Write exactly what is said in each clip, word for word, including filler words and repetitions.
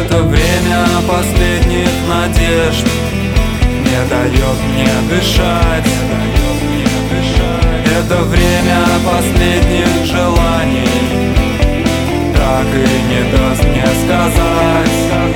Это время последних надежд не дает мне дышать. Это время последних желаний так и не даст мне сказать.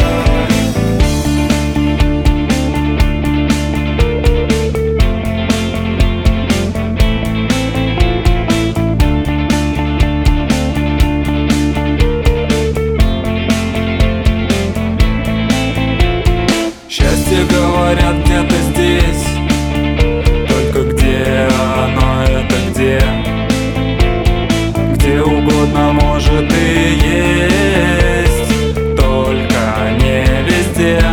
Счастье, говорят, где-то здесь, только где оно, это где? Где угодно может и есть, только не везде.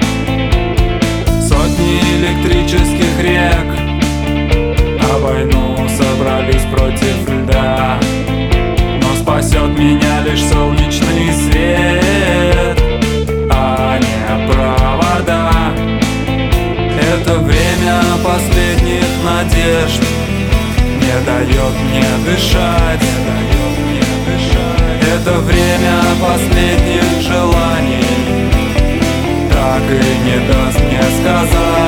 Сотни электрических рек на войну собрались против льда, но спасет меня лишь солнечный свет, а не провода. Это время последних надежд не дает мне дышать. Это время последних желаний так и не даст мне сказать.